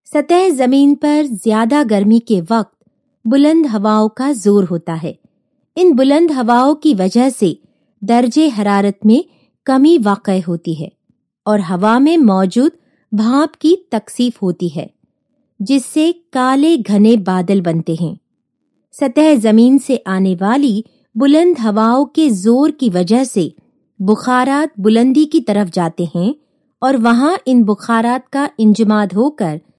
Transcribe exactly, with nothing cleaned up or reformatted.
सतह जमीन पर ज्यादा गर्मी के वक्त बुलंद हवाओं का जोर होता है। इन बुलंद हवाओं की वजह से दर्जे हरारत में कमी वाक़ई होती है और हवा में मौजूद भाप की तकसीफ होती है, जिससे काले घने बादल बनते हैं। सतह जमीन से आने वाली बुलंद हवाओं के जोर की वजह से बुखारात बुलंदी की तरफ जाते हैं और वहां इन बुखारात का इंजमाद होकर